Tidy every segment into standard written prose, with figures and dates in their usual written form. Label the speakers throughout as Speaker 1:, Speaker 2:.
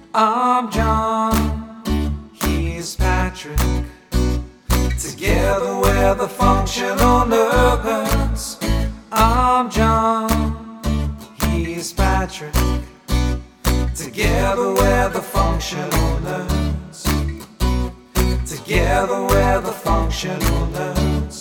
Speaker 1: I'm John, he's Patrick. Together we're the functional nerds. I'm John, he's Patrick. Together we're the functional nerds. Together we're the functional nerds.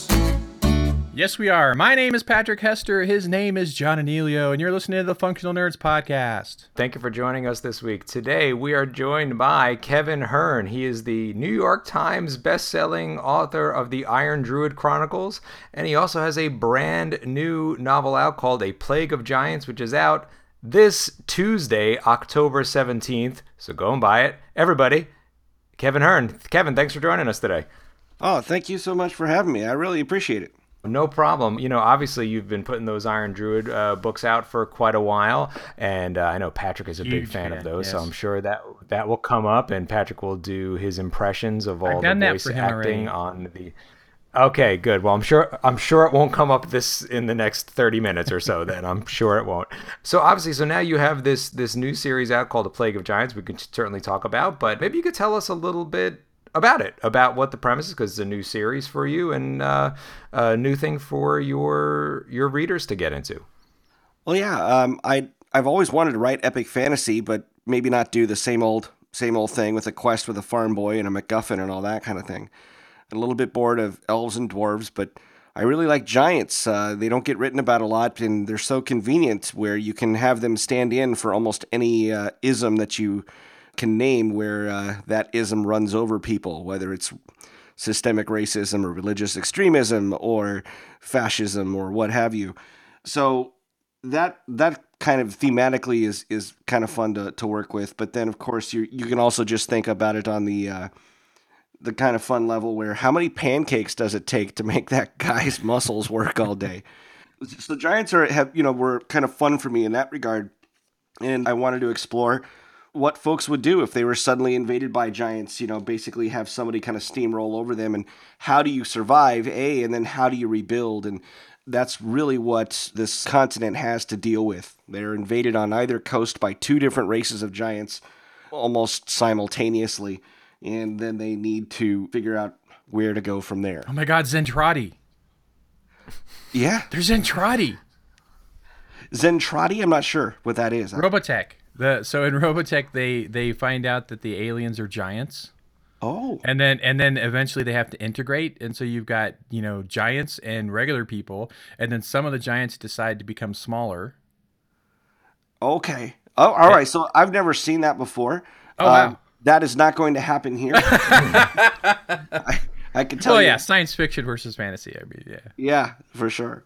Speaker 2: Yes, we are. My name is Patrick Hester. His name is John Anelio, and you're listening to the Functional Nerds Podcast.
Speaker 3: Thank you for joining us this week. Today, we are joined by Kevin Hearn. He is the New York Times best-selling author of the Iron Druid Chronicles, and he also has a brand new novel out called A Plague of Giants, which is out this Tuesday, October 17th. So go and buy it. Everybody, Kevin Hearn. Kevin, thanks for joining us today.
Speaker 4: Oh, thank you so much for having me. I really appreciate it.
Speaker 3: No problem. You know, obviously you've been putting those Iron Druid books out for quite a while, and I know Patrick is a big fan of those, yes. So I'm sure that will come up, and Patrick will do his impressions of all the voice acting on the. Okay, good. Well, I'm sure it won't come up in the next 30 minutes or so. Then I'm sure it won't. So obviously, now you have this new series out called The Plague of Giants. We can certainly talk about, but maybe you could tell us a little bit about what the premise is, because it's a new series for you and a new thing for your readers to get into.
Speaker 4: Well, yeah, I've always wanted to write epic fantasy, but maybe not do the same old thing with a quest with a farm boy and a MacGuffin and all that kind of thing. I'm a little bit bored of elves and dwarves, but I really like giants. They don't get written about a lot, and they're so convenient where you can have them stand in for almost any ism that you can name, where that ism runs over people, whether it's systemic racism or religious extremism or fascism or what have you. So that kind of thematically is kind of fun to work with. But then, of course, you can also just think about it on the kind of fun level where how many pancakes does it take to make that guy's muscles work all day? So giants were kind of fun for me in that regard, and I wanted to explore what folks would do if they were suddenly invaded by giants, basically have somebody kind of steamroll over them, and how do you survive, and then how do you rebuild? And that's really what this continent has to deal with. They're invaded on either coast by two different races of giants almost simultaneously, and then they need to figure out where to go from there.
Speaker 2: Oh my God, Zentradi.
Speaker 4: Yeah.
Speaker 2: There's Zentradi.
Speaker 4: Zentradi? I'm not sure what that is.
Speaker 2: Robotech. So in Robotech, they find out that the aliens are giants.
Speaker 4: Oh.
Speaker 2: And then eventually they have to integrate, and so you've got giants and regular people, and then some of the giants decide to become smaller.
Speaker 4: Okay. Oh, all right. So I've never seen that before.
Speaker 2: Oh wow.
Speaker 4: That is not going to happen here. I can tell you.
Speaker 2: Oh yeah, science fiction versus fantasy. I mean, yeah.
Speaker 4: Yeah, for sure.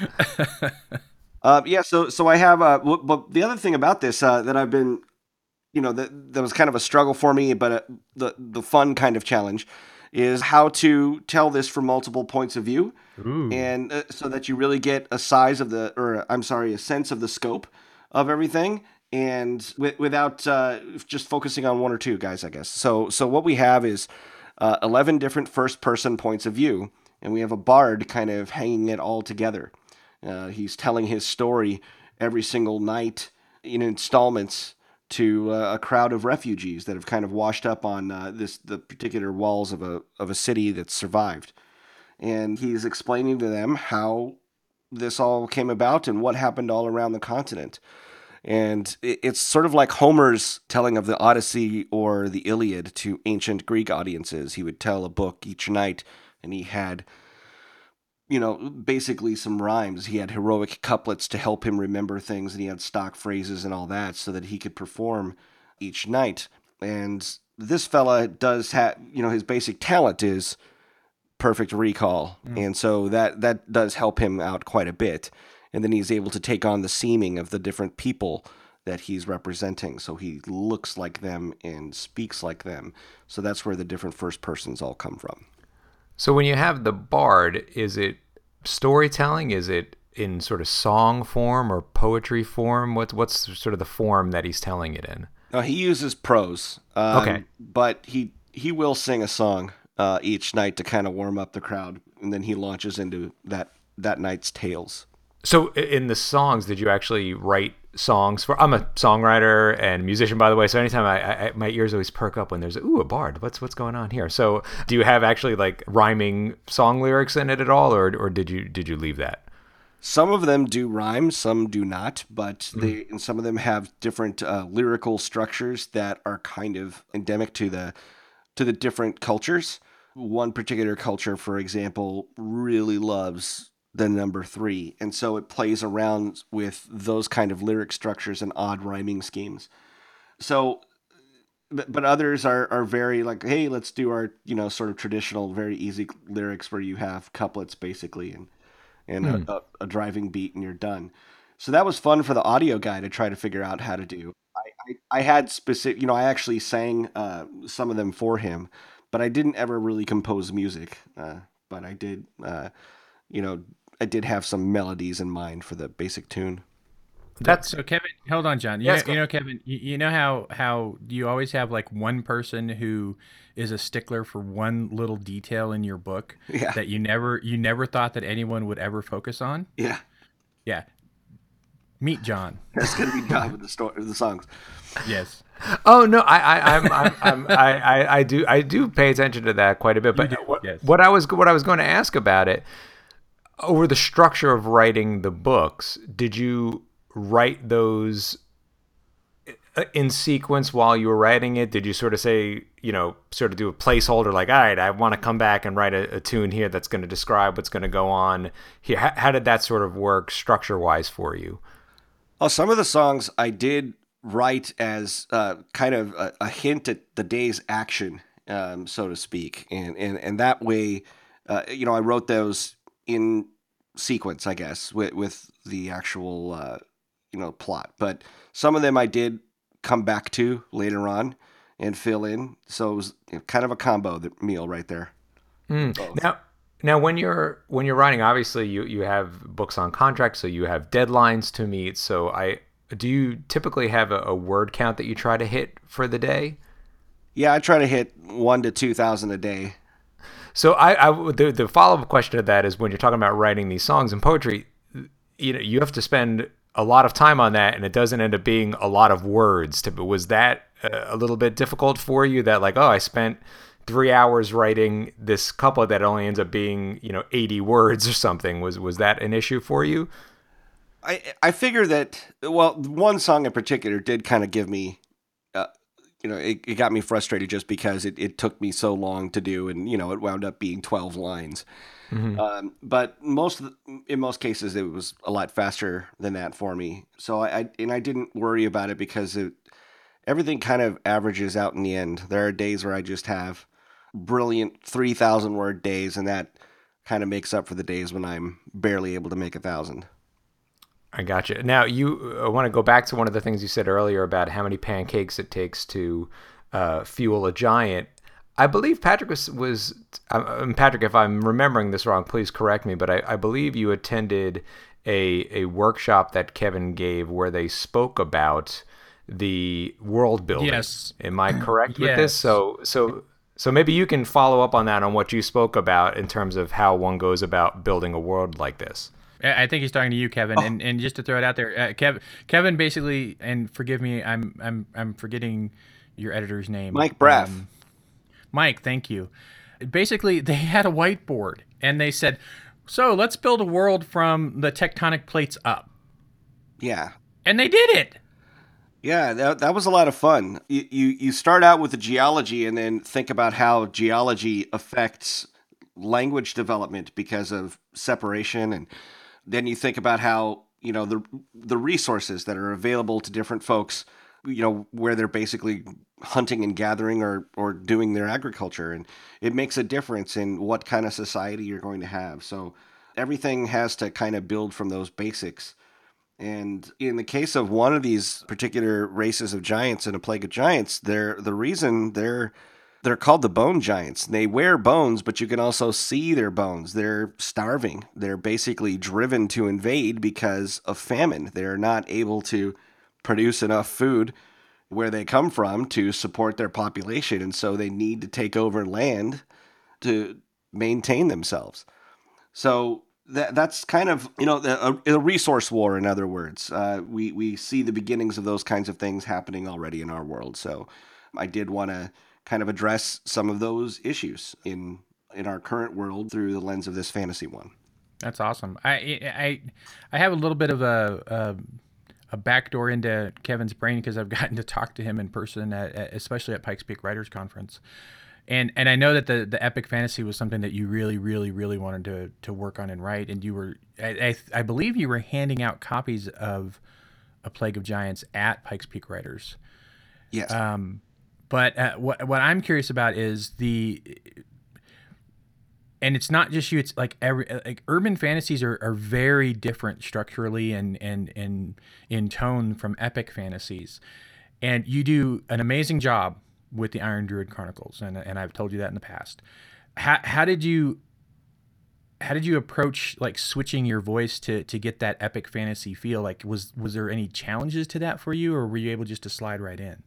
Speaker 4: So I have, but the other thing about this that I've been, that was kind of a struggle for me, but the fun kind of challenge is how to tell this from multiple points of view.
Speaker 2: Ooh.
Speaker 4: And so that you really get a sense of the scope of everything, and without just focusing on one or two guys, I guess. So what we have is 11 different first-person points of view, and we have a bard kind of hanging it all together. He's telling his story every single night in installments to a crowd of refugees that have kind of washed up on the particular walls of a city that's survived. And he's explaining to them how this all came about and what happened all around the continent. And it's sort of like Homer's telling of the Odyssey or the Iliad to ancient Greek audiences. He would tell a book each night, and he had basically some rhymes. He had heroic couplets to help him remember things, and he had stock phrases and all that so that he could perform each night. And this fella does have, his basic talent is perfect recall. And so that does help him out quite a bit. And then he's able to take on the seeming of the different people that he's representing. So he looks like them and speaks like them. So that's where the different first persons all come from.
Speaker 3: So when you have the bard, is it storytelling? Is it in sort of song form or poetry form? What's sort of the form that he's telling it in?
Speaker 4: No, he uses prose.
Speaker 3: Okay.
Speaker 4: But he will sing a song each night to kind of warm up the crowd, and then he launches into that night's tales.
Speaker 3: So in the songs, did you actually write songs for? I'm a songwriter and musician, by the way. So anytime my ears always perk up when there's a bard. What's going on here? So do you have actually like rhyming song lyrics in it at all, or did you leave that?
Speaker 4: Some of them do rhyme, some do not, but and some of them have different lyrical structures that are kind of endemic to the different cultures. One particular culture, for example, really loves the number three, and so it plays around with those kind of lyric structures and odd rhyming schemes. So, but others are very like, hey, let's do our sort of traditional, very easy lyrics where you have couplets basically, and a driving beat, and you're done. So that was fun for the audio guy to try to figure out how to do. I had specific, I actually sang some of them for him, but I didn't ever really compose music. But I did, you know, I did have some melodies in mind for the basic tune.
Speaker 2: That's so Kevin. Hold on, John.
Speaker 3: Yes,
Speaker 2: Kevin. You know how you always have like one person who is a stickler for one little detail in your book
Speaker 4: Yeah.
Speaker 2: that you never thought that anyone would ever focus on.
Speaker 4: Yeah,
Speaker 2: Yeah, meet John.
Speaker 4: that's gonna be John with the songs.
Speaker 2: Yes.
Speaker 3: Oh no, I do pay attention to that quite a bit. But
Speaker 2: yes.
Speaker 3: what I was going to ask about it, over the structure of writing the books, did you write those in sequence while you were writing it? Did you sort of say, sort of do a placeholder like, all right, I want to come back and write a tune here that's going to describe what's going to go on here? How did that sort of work structure wise for you?
Speaker 4: Oh, some of the songs I did write as kind of a hint at the day's action, so to speak, and that way, I wrote those in sequence, I guess, with the actual plot. But some of them I did come back to later on and fill in. So it was kind of a combo meal right there.
Speaker 3: Now, when you're writing, obviously you have books on contract, so you have deadlines to meet. So do you typically have a word count that you try to hit for the day?
Speaker 4: Yeah, I try to hit 1,000 to 2,000 a day.
Speaker 3: So the follow-up question to that is, when you're talking about writing these songs and poetry, you have to spend a lot of time on that, and it doesn't end up being a lot of words. Was that a little bit difficult for you, that like, oh, I spent 3 hours writing this couplet that only ends up being 80 words or something? Was that an issue for you?
Speaker 4: I figure that, well, one song in particular did kind of give me, it got me frustrated just because it took me so long to do, and it wound up being 12 lines. Mm-hmm. But in most cases, it was a lot faster than that for me. So I didn't worry about it because everything kind of averages out in the end. There are days where I just have brilliant 3,000 word days, and that kind of makes up for the days when I'm barely able to make 1,000.
Speaker 3: I gotcha. Now, I want to go back to one of the things you said earlier about how many pancakes it takes to fuel a giant. I believe Patrick was Patrick, if I'm remembering this wrong, please correct me, but I believe you attended a workshop that Kevin gave where they spoke about the world building.
Speaker 2: Yes.
Speaker 3: Am I correct with
Speaker 2: Yes.
Speaker 3: this? So maybe you can follow up on that, on what you spoke about in terms of how one goes about building a world like this.
Speaker 2: I think he's talking to you, Kevin. And just to throw it out there, Kevin basically, and forgive me, I'm forgetting your editor's name.
Speaker 4: Mike Braff.
Speaker 2: Mike, thank you. Basically, they had a whiteboard, and they said, so let's build a world from the tectonic plates up.
Speaker 4: Yeah.
Speaker 2: And they did it.
Speaker 4: Yeah, that was a lot of fun. You start out with the geology and then think about how geology affects language development because of separation, and then you think about how the resources that are available to different folks, where they're basically hunting and gathering or doing their agriculture, and it makes a difference in what kind of society you're going to have. So everything has to kind of build from those basics. And in the case of one of these particular races of giants in A Plague of Giants, the reason they're called the Bone Giants. They wear bones, but you can also see their bones. They're starving. They're basically driven to invade because of famine. They're not able to produce enough food where they come from to support their population, and so they need to take over land to maintain themselves. So that's kind of, a resource war, in other words. We see the beginnings of those kinds of things happening already in our world. So I did want to kind of address some of those issues in our current world through the lens of this fantasy one.
Speaker 2: That's awesome. I have a little bit of a backdoor into Kevin's brain because I've gotten to talk to him in person, especially at Pikes Peak Writers Conference. And I know that the epic fantasy was something that you really, really, really wanted to work on and write. And you were, I believe you were handing out copies of A Plague of Giants at Pikes Peak Writers.
Speaker 4: Yes.
Speaker 2: But what I'm curious about is and it's not just you. It's like urban fantasies are very different structurally and in tone from epic fantasies, and you do an amazing job with the Iron Druid Chronicles, and I've told you that in the past. How did you approach like switching your voice to get that epic fantasy feel? Like was there any challenges to that for you, or were you able just to slide right in?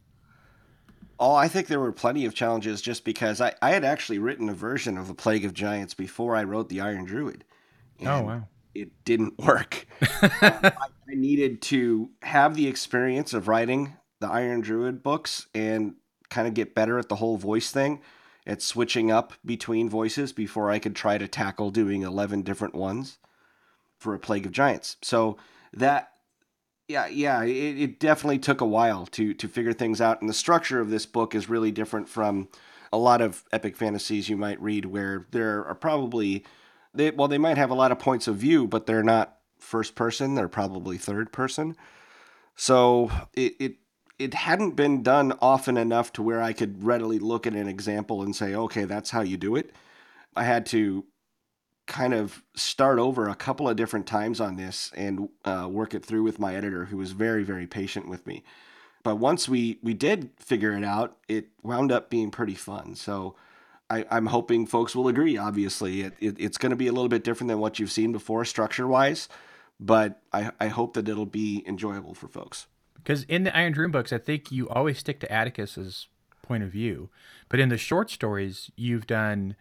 Speaker 4: Oh, I think there were plenty of challenges just because I had actually written a version of The Plague of Giants before I wrote the Iron Druid.
Speaker 2: Oh, wow.
Speaker 4: It didn't work. I needed to have the experience of writing the Iron Druid books and kind of get better at the whole voice thing, at switching up between voices before I could try to tackle doing 11 different ones for A Plague of Giants. So that... Yeah, it definitely took a while to figure things out. And the structure of this book is really different from a lot of epic fantasies you might read, where there are probably, they might have a lot of points of view, but they're not first person, they're probably third person. So it hadn't been done often enough to where I could readily look at an example and say, okay, that's how you do it. I had to kind of start over a couple of different times on this and work it through with my editor, who was very, very patient with me. But once we did figure it out, it wound up being pretty fun. So I'm hoping folks will agree. Obviously, it's going to be a little bit different than what you've seen before structure-wise, but I hope that it'll be enjoyable for folks.
Speaker 2: Because in the Iron Druid books, I think you always stick to Atticus's point of view. But in the short stories, you've done,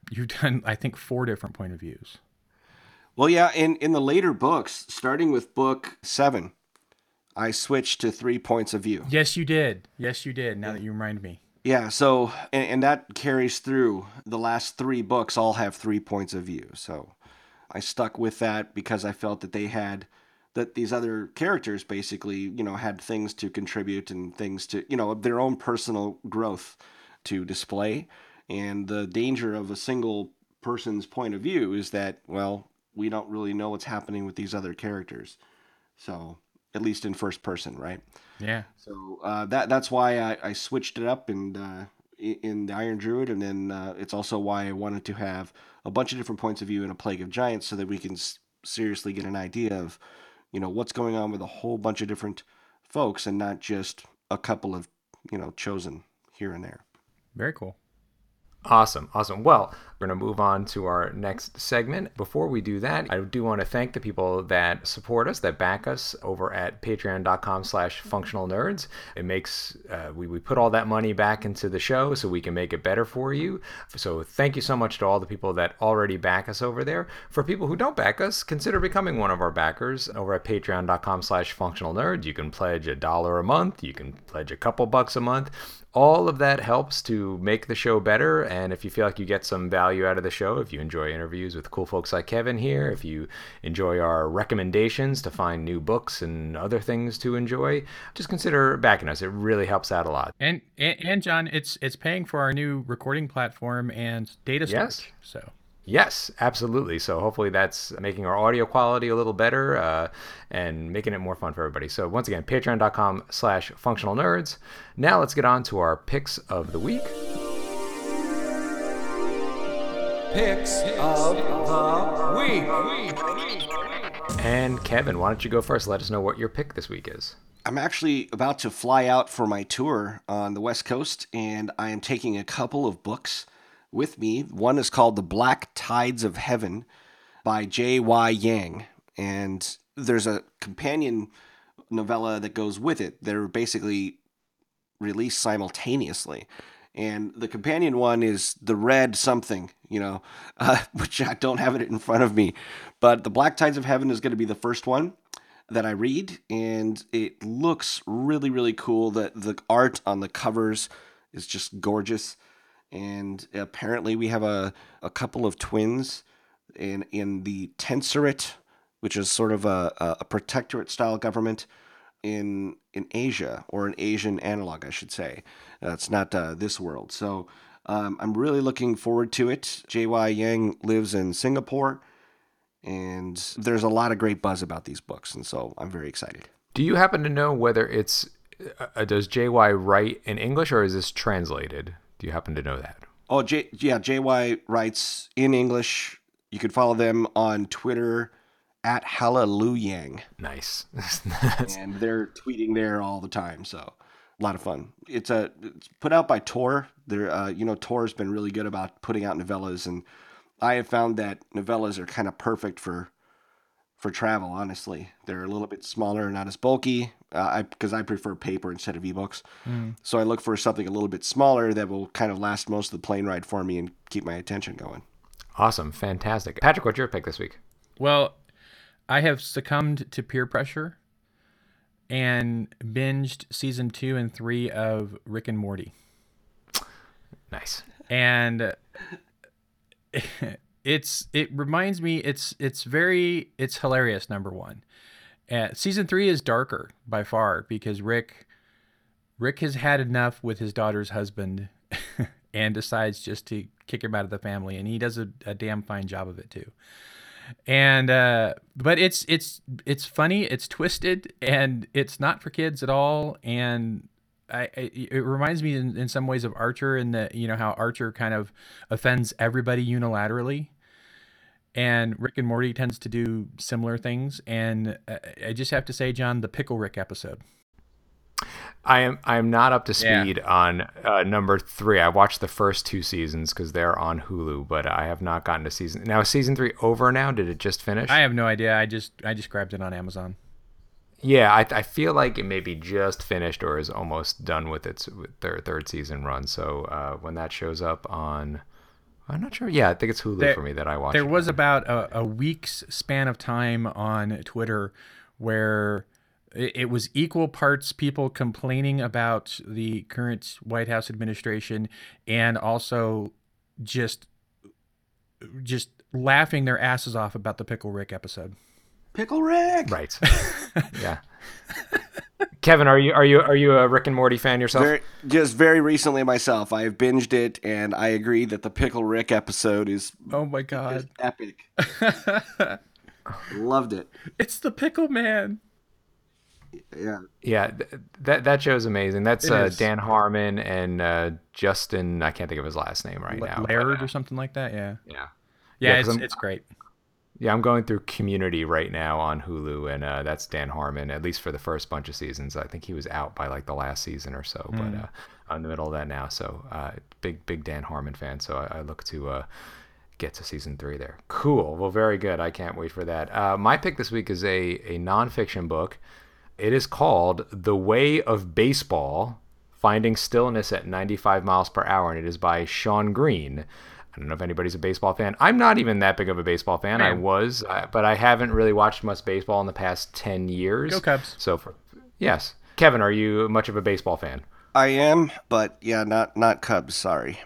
Speaker 2: I think, 4 different point of views.
Speaker 4: Well, yeah, in the later books, starting with book 7, I switched to 3 points of view.
Speaker 2: Yes, you did. Now that you remind me.
Speaker 4: Yeah, so, and that carries through. The last 3 books all have 3 points of view. So I stuck with that because I felt that that these other characters basically, had things to contribute and things to, their own personal growth to display. And the danger of a single person's point of view is that, well, we don't really know what's happening with these other characters. So, at least in first person, right?
Speaker 2: Yeah.
Speaker 4: So that's why I switched it up in the Iron Druid, and then it's also why I wanted to have a bunch of different points of view in A Plague of Giants, so that we can seriously get an idea of, what's going on with a whole bunch of different folks, and not just a couple of, chosen here and there.
Speaker 2: Very cool.
Speaker 3: Awesome. Well, we're going to move on to our next segment. Before we do that, I do want to thank the people that support us, that back us over at patreon.com/functionalnerds. It makes, we put all that money back into the show so we can make it better for you. So thank you so much to all the people that already back us over there. For people who don't back us, consider becoming one of our backers over at patreon.com/functionalnerds. You can pledge $1 a month. You can pledge a couple bucks a month. All of that helps to make the show better, and if you feel like you get some value out of the show, if you enjoy interviews with cool folks like Kevin here, if you enjoy our recommendations to find new books and other things to enjoy, just consider backing us. It really helps out a lot.
Speaker 2: And John, it's paying for our new recording platform and data storage.
Speaker 3: Yes.
Speaker 2: So.
Speaker 3: Yes, absolutely. So hopefully that's making our audio quality a little better and making it more fun for everybody. So once again, patreon.com/functionalnerds. Now let's get on to our picks of the week.
Speaker 1: Picks of the week.
Speaker 3: And Kevin, why don't you go first? Let us know what your pick this week is.
Speaker 4: I'm actually about to fly out for my tour on the West Coast, and I am taking a couple of books with me. One is called The Black Tides of Heaven by J.Y. Yang, and there's a companion novella that goes with it. They're basically released simultaneously, And the companion one is the red something, which I don't have it in front of me. But The Black Tides of Heaven is going to be the first one that I read, and it looks really, really cool. The art on the covers is just gorgeous. And apparently we have a couple of twins in the Tenserate, which is sort of a protectorate-style government in Asia, or an Asian analog, I should say. It's not this world. So I'm really looking forward to it. J.Y. Yang lives in Singapore, and there's a lot of great buzz about these books, and so I'm very excited.
Speaker 3: Do you happen to know whether it's does J.Y. write in English, or is this translated? Do you happen to know that?
Speaker 4: Oh, J.Y. writes in English. You can follow them on Twitter at Hallelujah.
Speaker 3: Nice.
Speaker 4: And they're tweeting there all the time, so a lot of fun. It's put out by Tor. They're Tor's been really good about putting out novellas, and I have found that novellas are kind of perfect for travel, honestly. They're a little bit smaller, not as bulky, because I prefer paper instead of ebooks. So I look for something a little bit smaller that will kind of last most of the plane ride for me and keep my attention going.
Speaker 3: Awesome. Fantastic. Patrick, what's your pick this week?
Speaker 2: Well, I have succumbed to peer pressure and binged season 2 and 3 of Rick and Morty.
Speaker 3: Nice.
Speaker 2: And it reminds me, it's hilarious, number one. Season 3 is darker by far because Rick has had enough with his daughter's husband and decides just to kick him out of the family, and he does a damn fine job of it too. And but it's funny, it's twisted, and it's not for kids at all. And it reminds me in some ways of Archer, in that how Archer kind of offends everybody unilaterally, and Rick and Morty tends to do similar things. And I just have to say, John, the Pickle Rick episode.
Speaker 3: I am not up to speed on number 3. I watched the first 2 seasons because they're on Hulu, but I have not gotten to season. Now, is season 3 over now? Did it just finish?
Speaker 2: I have no idea. I just grabbed it on Amazon.
Speaker 3: Yeah, I feel like it may be just finished or is almost done with its third season run. So when that shows up on, I'm not sure. Yeah, I think it's Hulu for me that I watched.
Speaker 2: There was about a week's span of time on Twitter where it was equal parts people complaining about the current White House administration and also just laughing their asses off about the Pickle Rick episode.
Speaker 4: Pickle Rick.
Speaker 3: Right. Yeah. Kevin, are you a Rick and Morty fan yourself?
Speaker 4: Very recently myself. I have binged it, and I agree that the Pickle Rick episode is,
Speaker 2: oh my God,
Speaker 4: is epic. Loved it.
Speaker 2: It's the Pickle Man.
Speaker 3: Yeah, that show's amazing. That's Dan Harmon and Justin. I can't think of his last name right now.
Speaker 2: Laird or something like that. Yeah. It's great.
Speaker 3: Yeah, I'm going through Community right now on Hulu, and that's Dan Harmon, at least for the first bunch of seasons. I think he was out by like the last season or so, but I'm in the middle of that now. So big Dan Harmon fan. So I look to get to season 3 there. Cool. Well, very good. I can't wait for that. My pick this week is a nonfiction book. It is called The Way of Baseball, Finding Stillness at 95 Miles Per Hour, and it is by Sean Green. I don't know if anybody's a baseball fan. I'm not even that big of a baseball fan. Man. I was, but I haven't really watched much baseball in the past 10 years.
Speaker 2: Go Cubs.
Speaker 3: Yes. Kevin, are you much of a baseball fan?
Speaker 4: I am, but yeah, not Cubs, sorry.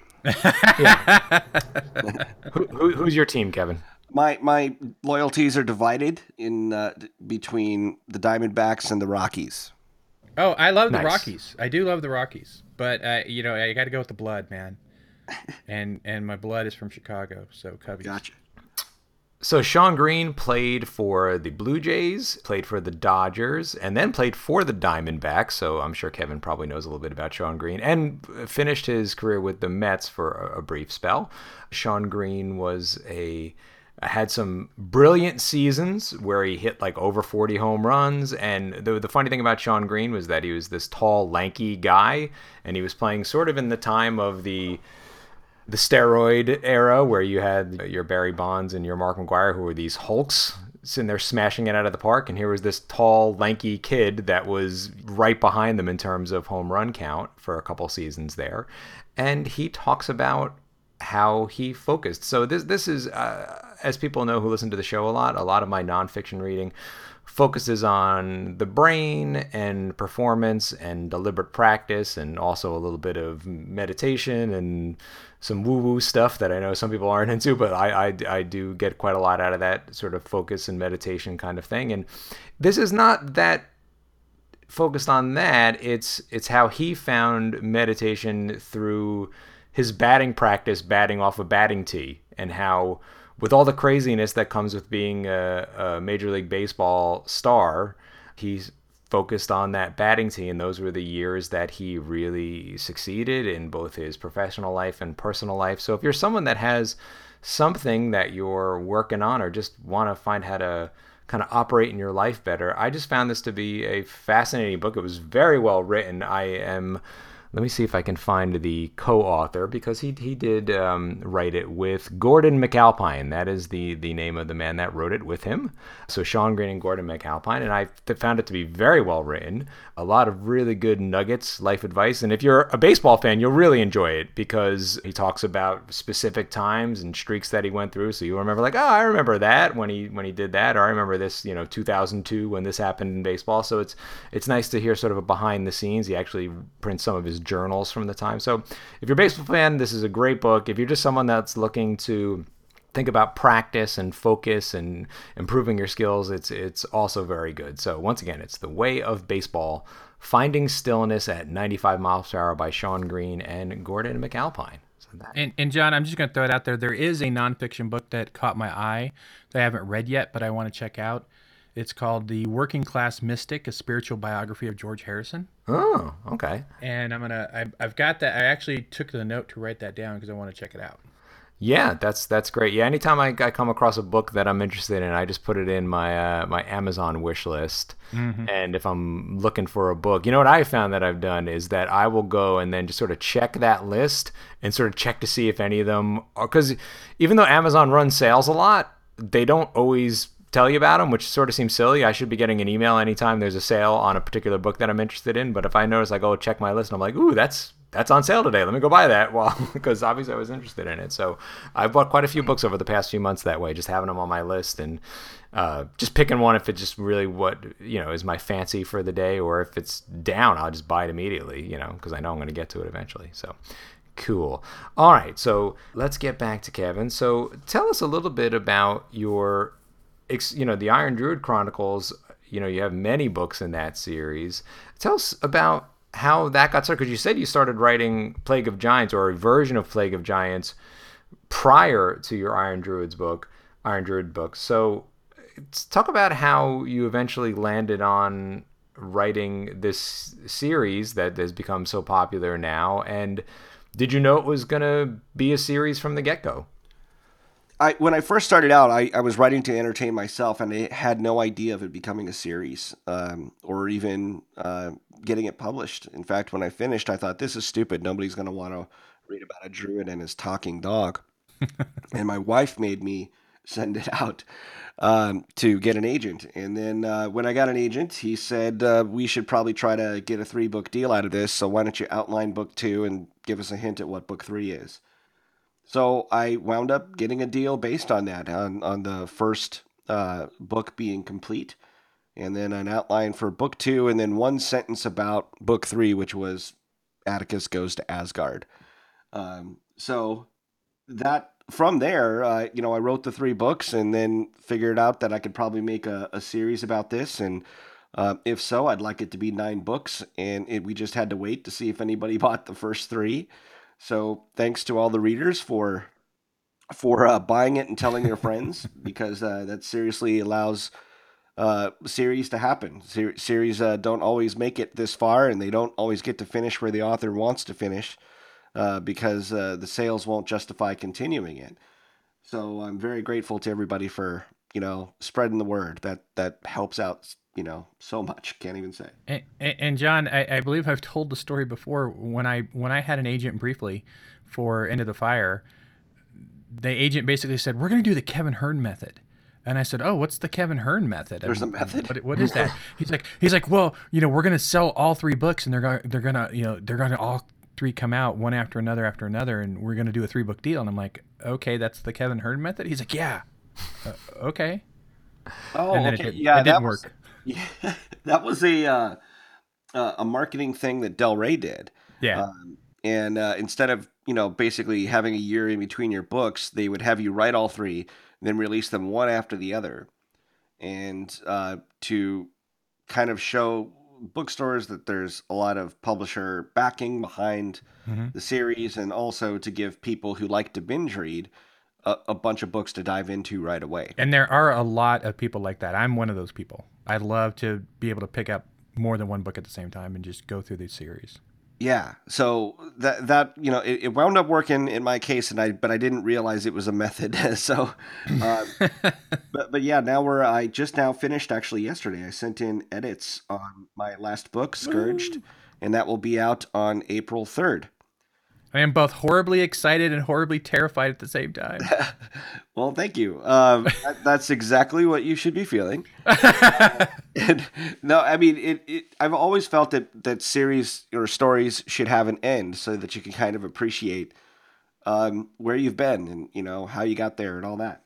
Speaker 3: Who's your team, Kevin?
Speaker 4: My loyalties are divided in between the Diamondbacks and the Rockies.
Speaker 2: Oh, I love the Rockies. I do love the Rockies, but I got to go with the blood, man. and my blood is from Chicago, so Cubbies.
Speaker 4: Gotcha.
Speaker 3: So Sean Green played for the Blue Jays, played for the Dodgers, and then played for the Diamondbacks. So I'm sure Kevin probably knows a little bit about Sean Green, and finished his career with the Mets for a brief spell. Sean Green had some brilliant seasons where he hit like over 40 home runs. And the funny thing about Sean Green was that he was this tall, lanky guy, and he was playing sort of in the time of the steroid era where you had your Barry Bonds and your Mark McGwire, who were these hulks sitting there smashing it out of the park, and here was this tall, lanky kid that was right behind them in terms of home run count for a couple seasons there. And he talks about how he focused. So this is, as people know who listen to the show a lot of my nonfiction reading focuses on the brain and performance and deliberate practice, and also a little bit of meditation and some woo-woo stuff that I know some people aren't into, but I do get quite a lot out of that sort of focus and meditation kind of thing. And this is not that focused on that. It's how he found meditation through his batting practice, batting off a batting tee, and how with all the craziness that comes with being a Major League Baseball star, he's focused on that batting tee, and those were the years that he really succeeded in both his professional life and personal life. So if you're someone that has something that you're working on or just want to find how to kind of operate in your life better, I just found this to be a fascinating book. It was very well written. Let me see if I can find the co-author, because he did write it with Gordon McAlpine. That is the name of the man that wrote it with him. So Shawn Green and Gordon McAlpine. And I found it to be very well written. A lot of really good nuggets, life advice. And if you're a baseball fan, you'll really enjoy it, because he talks about specific times and streaks that he went through. So you'll remember, like, oh, I remember that when he did that, or I remember this, 2002 when this happened in baseball. So it's nice to hear sort of a behind the scenes. He actually prints some of his journals from the time. So if you're a baseball fan, this is a great book. If you're just someone that's looking to think about practice and focus and improving your skills, it's also very good. So once again, it's The Way of Baseball, Finding Stillness at 95 Miles Per Hour by Shawn Green and Gordon McAlpine.
Speaker 2: And John, I'm just going to throw it out there. There is a nonfiction book that caught my eye that I haven't read yet, but I want to check out. It's called The Working Class Mystic, a spiritual biography of George Harrison.
Speaker 3: Oh, okay.
Speaker 2: And I've got that. I actually took the note to write that down because I want to check it out.
Speaker 3: Yeah, that's great. Yeah, anytime I come across a book that I'm interested in, I just put it in my my Amazon wish list. Mm-hmm. And if I'm looking for a book, what I found that I've done is that I will go and then just sort of check that list and sort of check to see if any of them are, because even though Amazon runs sales a lot, they don't always tell you about them, which sort of seems silly. I should be getting an email anytime there's a sale on a particular book that I'm interested in. But if I notice, I go check my list and I'm like, ooh, that's on sale today. Let me go buy that. Well, because obviously I was interested in it. So I've bought quite a few books over the past few months that way, just having them on my list and just picking one if it's just really what, is my fancy for the day, or if it's down, I'll just buy it immediately, because I know I'm going to get to it eventually. So cool. All right. So let's get back to Kevin. So tell us a little bit about your the Iron Druid Chronicles. You have many books in that series. Tell us about how that got started, because you said you started writing Plague of Giants, or a version of Plague of Giants, prior to your Iron Druid book. So talk about how you eventually landed on writing this series that has become so popular now, and did you know it was going to be a series from the get-go?
Speaker 4: When I first started out, I was writing to entertain myself, and I had no idea of it becoming a series, or even getting it published. In fact, when I finished, I thought, this is stupid. Nobody's going to want to read about a druid and his talking dog. And my wife made me send it out to get an agent. And then when I got an agent, he said, we should probably try to get a 3-book deal out of this. So why don't you outline book 2 and give us a hint at what book 3 is? So I wound up getting a deal based on that, on the first book being complete, and then an outline for book 2, and then one sentence about book 3, which was Atticus Goes to Asgard. So that from there, I wrote the 3 books, and then figured out that I could probably make a series about this, and if so, I'd like it to be 9 books, and we just had to wait to see if anybody bought the first 3. So thanks to all the readers for buying it and telling their friends, because that seriously allows series to happen. Series don't always make it this far, and they don't always get to finish where the author wants to finish, because the sales won't justify continuing it. So I'm very grateful to everybody for spreading the word. That helps out so much. Can't even say.
Speaker 2: And John, I believe I've told the story before. When I had an agent briefly for Into the Fire, the agent basically said, we're going to do the Kevin Hearn method. And I said, "Oh, what's the Kevin Hearn method?
Speaker 4: There's a method.
Speaker 2: What is that?" He's like, "Well, we're gonna sell all 3 books, and they're gonna all 3 come out one after another, and we're gonna do a 3-book deal." And I'm like, "Okay, that's the Kevin Hearn method." He's like, "Yeah, okay."
Speaker 4: Oh,
Speaker 2: and then
Speaker 4: okay.
Speaker 2: it didn't work.
Speaker 4: Yeah, that was a marketing thing that Del Rey did.
Speaker 2: Yeah.
Speaker 4: And instead of basically having a year in between your books, they would have you write all 3, then release them one after the other, and to kind of show bookstores that there's a lot of publisher backing behind the series, and also to give people who like to binge read a bunch of books to dive into right away.
Speaker 2: And there are a lot of people like that. I'm one of those people. I love to be able to pick up more than one book at the same time and just go through the series.
Speaker 4: Yeah, so that it wound up working in my case, but I didn't realize it was a method. So, but yeah, I just now finished actually yesterday. I sent in edits on my last book, Scourged, and that will be out on April 3rd.
Speaker 2: I am both horribly excited and horribly terrified at the same time.
Speaker 4: Well, thank you. That's exactly what you should be feeling. No, I mean, I've always felt that series or stories should have an end so that you can kind of appreciate where you've been and, how you got there and all that.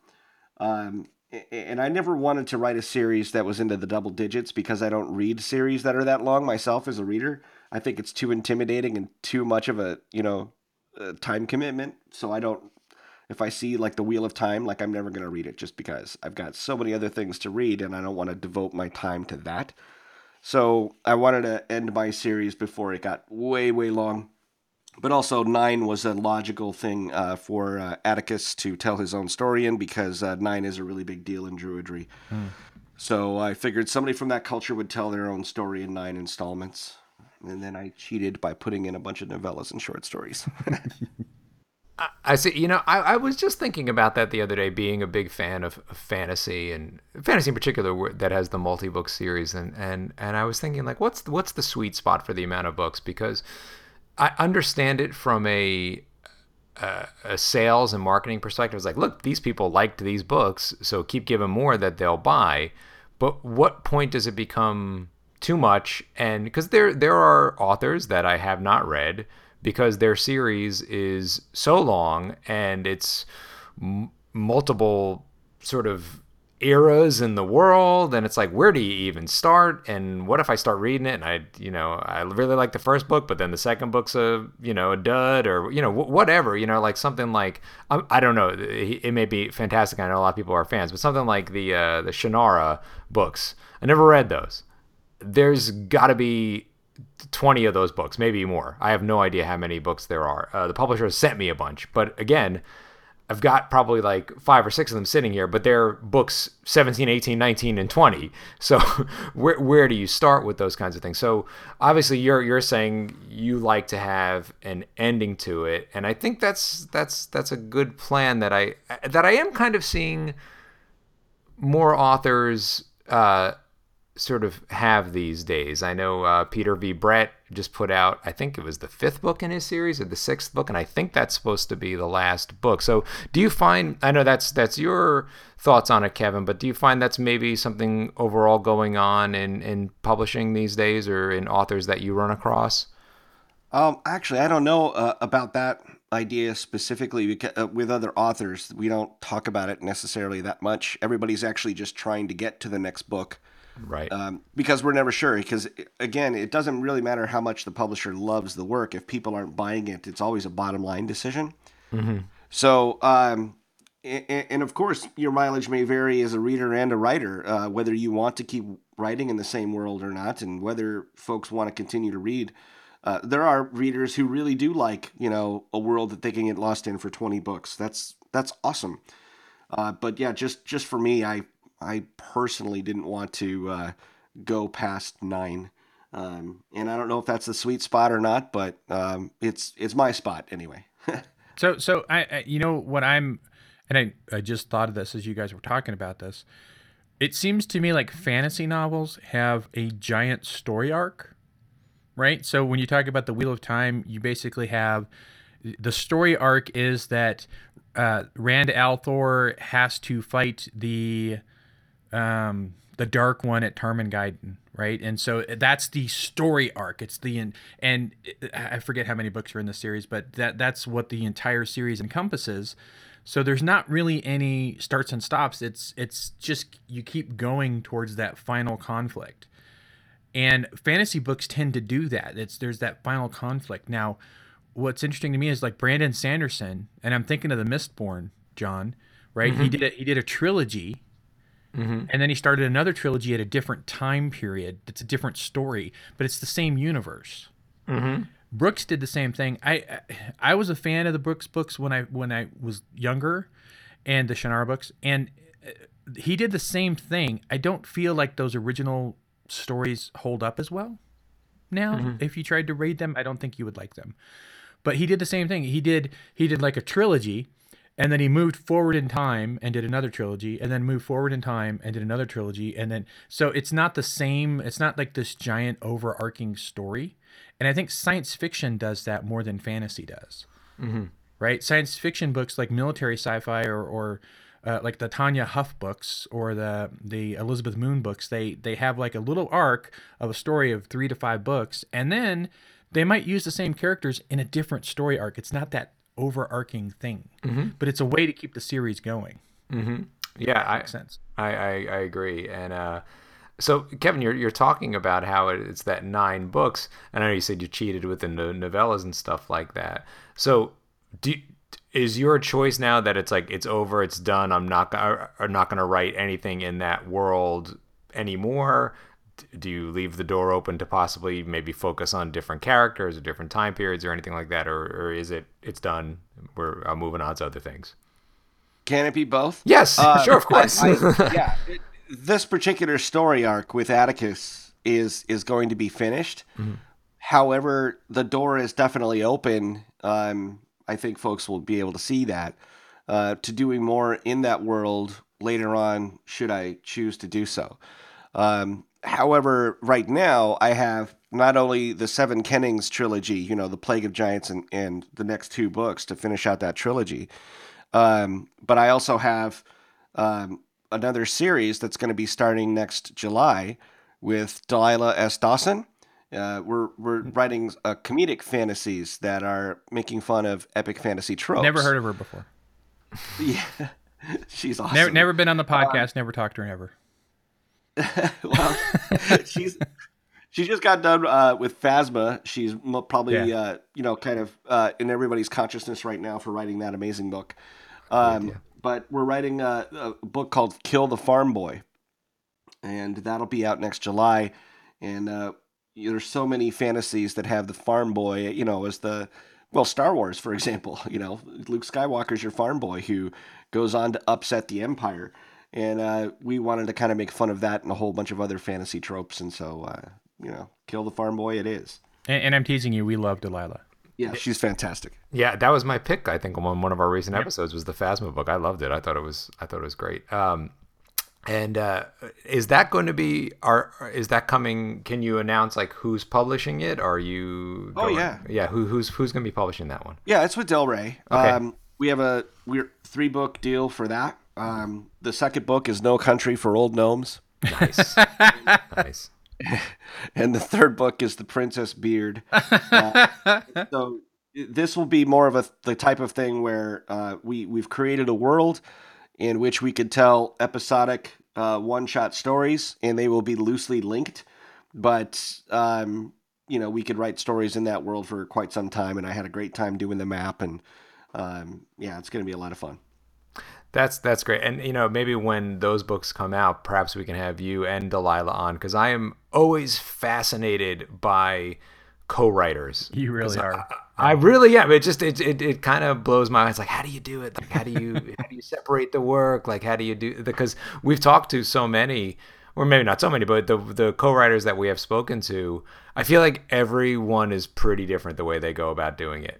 Speaker 4: And I never wanted to write a series that was into the double digits because I don't read series that are that long myself as a reader. I think it's too intimidating and too much of a time commitment. So I don't, if I see like the Wheel of Time, like I'm never going to read it just because I've got so many other things to read and I don't want to devote my time to that. So I wanted to end my series before it got way, way long. But also 9 was a logical thing for Atticus to tell his own story in, because 9 is a really big deal in Druidry. So I figured somebody from that culture would tell their own story in 9 installments. And then I cheated by putting in a bunch of novellas and short stories.
Speaker 3: I see. I was just thinking about that the other day, being a big fan of fantasy, and fantasy in particular that has the multi-book series. And I was thinking, like, what's the sweet spot for the amount of books? Because I understand it from a sales and marketing perspective. It's like, look, these people liked these books, so keep giving more that they'll buy. But what point does it become too much? And because there are authors that I have not read because their series is so long and it's multiple sort of eras in the world, and it's like, where do you even start? And what if I start reading it and I really like the first book, but then the second book's a dud, or whatever, like something like, I don't know, it may be fantastic, I know a lot of people are fans, but something like the Shannara books, I never read those. There's got to be 20 of those books, maybe more. I have no idea how many books there are. The publisher has sent me a bunch, but again, I've got probably like 5 or 6 of them sitting here, but they're books 17, 18, 19, and 20. So where do you start with those kinds of things? So obviously you're saying you like to have an ending to it, and I think that's a good plan that I am kind of seeing more authors sort of have these days. I know Peter V. Brett just put out, I think it was the 5th book in his series, or the 6th book, and I think that's supposed to be the last book. So do you find, I know that's your thoughts on it, Kevin, but do you find that's maybe something overall going on in publishing these days, or in authors that you run across?
Speaker 4: Actually, I don't know about that idea specifically, because with other authors, we don't talk about it necessarily that much. Everybody's actually just trying to get to the next book.
Speaker 3: Right.
Speaker 4: Because we're never sure. Because, again, it doesn't really matter how much the publisher loves the work. If people aren't buying it, it's always a bottom line decision. Mm-hmm. So, and of course, your mileage may vary as a reader and a writer, whether you want to keep writing in the same world or not, and whether folks want to continue to read. There are readers who really do like, a world that they can get lost in for 20 books. That's awesome. But yeah, just for me, I personally didn't want to go past 9, and I don't know if that's the sweet spot or not, but it's my spot anyway.
Speaker 2: So I what I'm, and I just thought of this as you guys were talking about this. It seems to me like fantasy novels have a giant story arc, right? So when you talk about the Wheel of Time, you basically have the story arc is that Rand al'Thor has to fight the Dark One at Tarmangaiden, right? And so that's the story arc. It's and I forget how many books are in the series, but that's what the entire series encompasses. So there's not really any starts and stops. It's just you keep going towards that final conflict. And fantasy books tend to do that. There's that final conflict. Now, what's interesting to me is like Brandon Sanderson, and I'm thinking of the Mistborn, John, right? Mm-hmm. He did a trilogy, and then he started another trilogy at a different time period. It's a different story, but it's the same universe. Mm-hmm. Brooks did the same thing. I was a fan of the Brooks books when I was younger, and the Shannara books, and he did the same thing. I don't feel like those original stories hold up as well now. If you tried to read them, I don't think you would like them. But he did the same thing. He did like a trilogy, and then he moved forward in time and did another trilogy, and then moved forward in time and did another trilogy, and then so it's not the same. It's not like this giant overarching story. And I think science fiction does that more than fantasy does. Right? Science fiction books like military sci-fi or like the Tanya Huff books or the Elizabeth Moon books, they have like a little arc of a story of 3 to 5 books, and then they might use the same characters in a different story arc. It's not that overarching thing, but it's a way to keep the series going.
Speaker 3: Yeah,
Speaker 2: makes sense.
Speaker 3: I agree. And so Kevin, you're talking about how it's that 9 books. I know you said you cheated with the novellas and stuff like that. So is your choice now that it's like it's over, it's done? I'm not going to write anything in that world anymore. Do you leave the door open to possibly maybe focus on different characters or different time periods or anything like that, or is it's done? We're moving on to other things.
Speaker 4: Can it be both?
Speaker 3: Yes, sure, of course.
Speaker 4: This particular story arc with Atticus is going to be finished. However, the door is definitely open. I think folks will be able to see that, to doing more in that world later on, should I choose to do so. However, right now, I have not only the Seven Kennings trilogy, the Plague of Giants and the next 2 books to finish out that trilogy, but I also have another series that's going to be starting next July with Delilah S. Dawson. We're writing comedic fantasies that are making fun of epic fantasy tropes.
Speaker 2: Never heard of her before.
Speaker 4: Yeah, she's awesome.
Speaker 2: Never been on the podcast. Never talked to her ever.
Speaker 4: Well, she just got done with Phasma. She's probably kind of in everybody's consciousness right now for writing that amazing book. But we're writing a book called Kill the Farm Boy, and that'll be out next July. And there's so many fantasies that have the farm boy, as Star Wars, for example. Luke Skywalker's your farm boy who goes on to upset the Empire. And we wanted to kind of make fun of that and a whole bunch of other fantasy tropes. And so, Kill the Farm Boy it is.
Speaker 2: And I'm teasing you. We love Delilah.
Speaker 4: Yeah, she's fantastic.
Speaker 3: Yeah, that was my pick. I think on one of our recent episodes was the Phasma book. I loved it. I thought it was great. And is that going to be? Is that coming? Can you announce like who's publishing it? Are you? Yeah. Who's going to be publishing that one?
Speaker 4: Yeah, it's with Del Rey.
Speaker 3: Okay.
Speaker 4: We have a 3-book deal for that. The second book is No Country for Old Gnomes.
Speaker 3: Nice. Nice.
Speaker 4: And the third book is The Princess Beard. So this will be more of the type of thing where we've created a world in which we could tell episodic one-shot stories, and they will be loosely linked. But, we could write stories in that world for quite some time, and I had a great time doing the map, and it's going to be a lot of fun.
Speaker 3: That's great. And, maybe when those books come out, perhaps we can have you and Delilah on, because I am always fascinated by co-writers.
Speaker 2: You really are.
Speaker 3: I really am. It kind of blows my mind. It's like, how do you do it? Like, how do you separate the work? Like, how do you do? Because we've talked to so many, or maybe not so many, but the co-writers that we have spoken to, I feel like everyone is pretty different the way they go about doing it.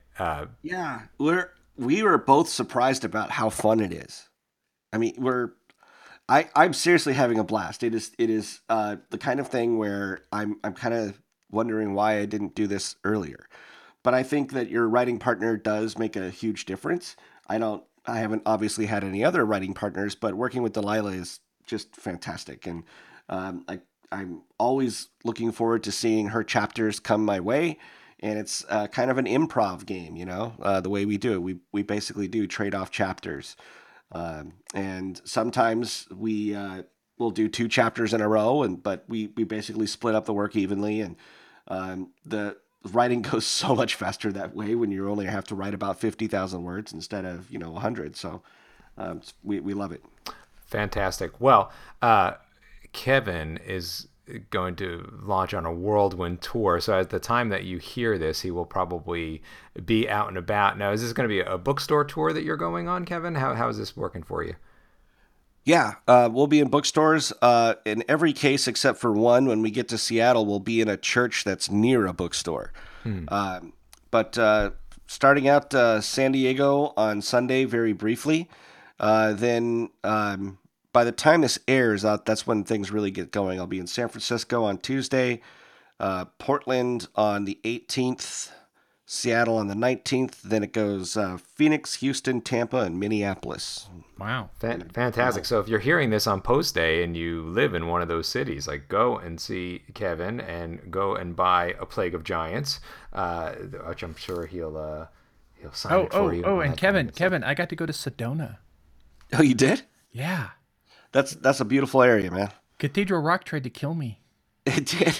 Speaker 4: We were both surprised about how fun it is. I mean, I'm seriously having a blast. It is the kind of thing where I'm kind of wondering why I didn't do this earlier. but I think that your writing partner does make a huge difference. I haven't obviously had any other writing partners, but working with Delilah is just fantastic. And I'm always looking forward to seeing her chapters come my way. And it's kind of an improv game, the way we do it. We basically do trade off chapters. And sometimes we'll do 2 chapters in a row, but we basically split up the work evenly. And the writing goes so much faster that way when you only have to write about 50,000 words instead of 100. So we love it.
Speaker 3: Fantastic. Well, Kevin is going to launch on a whirlwind tour. So at the time that you hear this, he will probably be out and about. Now, is this going to be a bookstore tour that you're going on, Kevin? How is this working for you?
Speaker 4: Yeah, we'll be in bookstores in every case except for one. When we get to Seattle, we'll be in a church that's near a bookstore. But starting out San Diego on Sunday very briefly. Then by the time this airs, that's when things really get going. I'll be in San Francisco on Tuesday, Portland on the 18th, Seattle on the 19th. Then it goes Phoenix, Houston, Tampa, and Minneapolis.
Speaker 2: Wow.
Speaker 3: Fantastic. So if you're hearing this on post day and you live in one of those cities, like go and see Kevin and go and buy A Plague of Giants, which I'm sure he'll sign it for you.
Speaker 2: Oh, and Kevin, I got to go to Sedona.
Speaker 4: Oh, you did?
Speaker 2: Yeah.
Speaker 4: That's a beautiful area, man.
Speaker 2: Cathedral Rock tried to kill me.
Speaker 4: It did.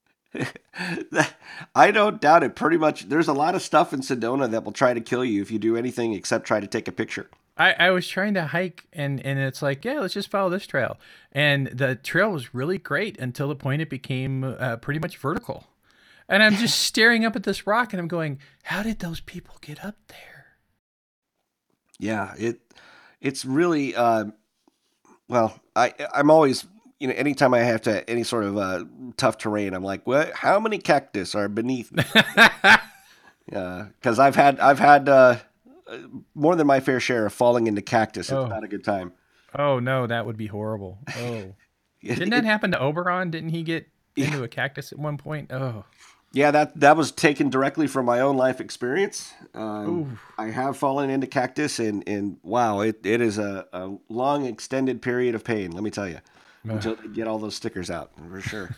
Speaker 4: I don't doubt it. Pretty much, there's a lot of stuff in Sedona that will try to kill you if you do anything except try to take a picture.
Speaker 2: I was trying to hike, and it's like, yeah, let's just follow this trail. And the trail was really great until the point it became pretty much vertical. And I'm just staring up at this rock, and I'm going, how did those people get up there?
Speaker 4: Yeah, it's really, well, I'm always, anytime I have to, any sort of tough terrain, I'm like, well, how many cactus are beneath me? Because I've had more than my fair share of falling into cactus. It's not a good time.
Speaker 2: Oh no, that would be horrible. Oh, didn't that happen to Oberon? Didn't he get into a cactus at one point? Oh,
Speaker 4: yeah, that was taken directly from my own life experience. I have fallen into cactus, and wow, it is a long, extended period of pain. Let me tell you, until they get all those stickers out, for sure.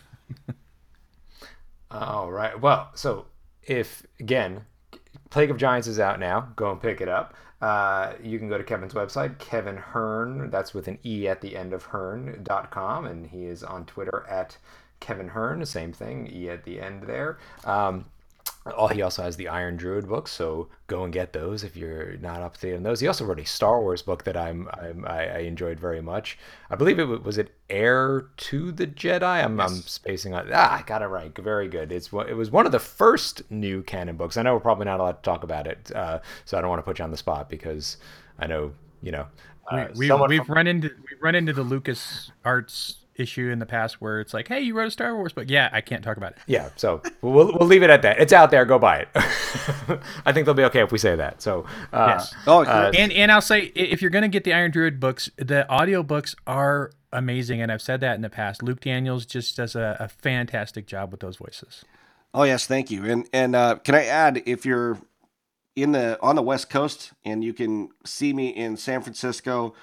Speaker 3: All right. Well, so if again, Plague of Giants is out now. Go and pick it up. You can go to Kevin's website, Kevin Hearn. That's with an E at the end of Hearn.com. And he is on Twitter at Kevin Hearn. Same thing, E at the end there. He also has the Iron Druid books, so go and get those if you're not up to date on those. He also wrote a Star Wars book that I enjoyed very much. I believe was it Heir to the Jedi? I'm spacing on. I got it right. Very good. It was one of the first new canon books. I know we're probably not allowed to talk about it, so I don't want to put you on the spot because I know
Speaker 2: we've run into the Lucas Arts issue in the past where it's like, hey, you wrote a Star Wars book. Yeah, I can't talk about it.
Speaker 3: Yeah, so we'll leave it at that. It's out there. Go buy it. I think they'll be okay if we say that. So
Speaker 2: yes. And I'll say, if you're going to get the Iron Druid books, the audiobooks are amazing, and I've said that in the past. Luke Daniels just does a fantastic job with those voices.
Speaker 4: Oh yes, thank you. And can I add, if you're on the West Coast and you can see me in San Francisco,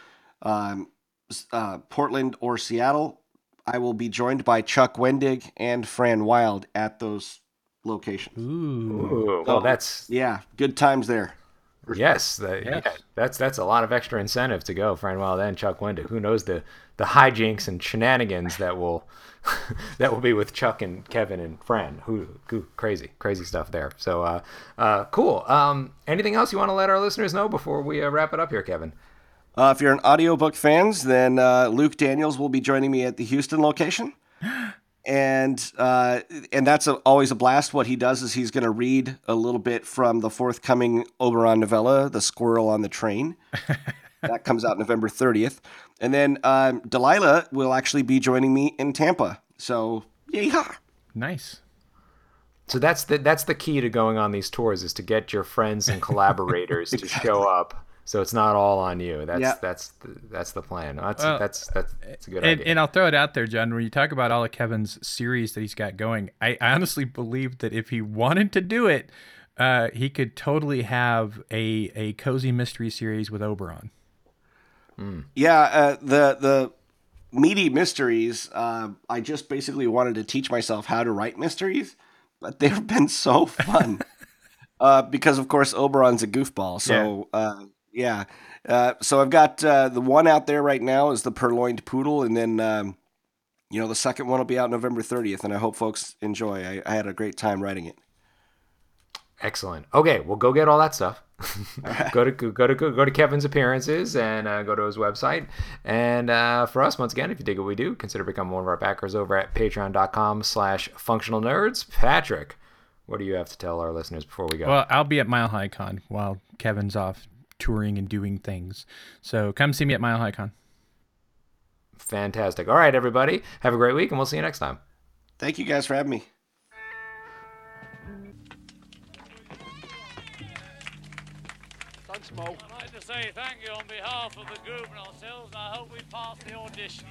Speaker 4: Portland, or Seattle, I will be joined by Chuck Wendig and Fran Wild at those locations.
Speaker 3: Ooh. Well, that's
Speaker 4: good times there.
Speaker 3: Yes, that's a lot of extra incentive to go. Fran Wild and Chuck Wendig. Who knows the hijinks and shenanigans that will be with Chuck and Kevin and Fran. Who crazy stuff there. So cool. Anything else you want to let our listeners know before we wrap it up here, Kevin?
Speaker 4: If you're an audiobook fans, then Luke Daniels will be joining me at the Houston location. And that's always a blast. What he does is he's going to read a little bit from the forthcoming Oberon novella, The Squirrel on the Train. That comes out November 30th. And then Delilah will actually be joining me in Tampa. So, yeehaw.
Speaker 2: Nice.
Speaker 3: So that's the key to going on these tours, is to get your friends and collaborators to show up. So it's not all on you. That's the plan. That's a good idea.
Speaker 2: And I'll throw it out there, John. When you talk about all of Kevin's series that he's got going, I honestly believe that if he wanted to do it, he could totally have a cozy mystery series with Oberon.
Speaker 4: Yeah, the meaty mysteries. I just basically wanted to teach myself how to write mysteries, but they've been so fun. Because of course Oberon's a goofball. So yeah. So I've got the one out there right now is the Purloined Poodle, and then the second one will be out November 30th, and I hope folks enjoy. I had a great time writing it.
Speaker 3: Excellent. Okay, well, go get all that stuff. go to Kevin's appearances and go to his website. And for us, once again, if you dig what we do, consider becoming one of our backers over at patreon.com/functionalnerds. Patrick, what do you have to tell our listeners before we go?
Speaker 2: Well, I'll be at Mile High Con while Kevin's off touring and doing things. So come see me at Mile High Con.
Speaker 3: Fantastic. All right, everybody. Have a great week, and we'll see you next time.
Speaker 4: Thank you guys for having me.
Speaker 5: I'd like to say thank you on behalf of the group and ourselves, and I hope we pass the audition.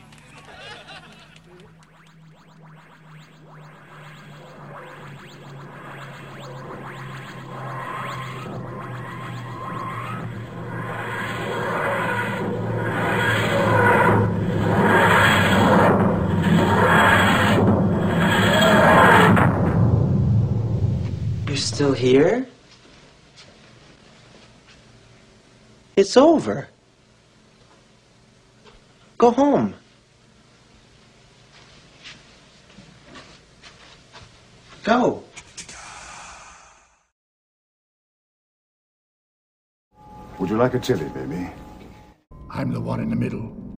Speaker 6: You're still here? It's over. Go home. Go.
Speaker 7: Would you like a chili, baby?
Speaker 8: I'm the one in the middle.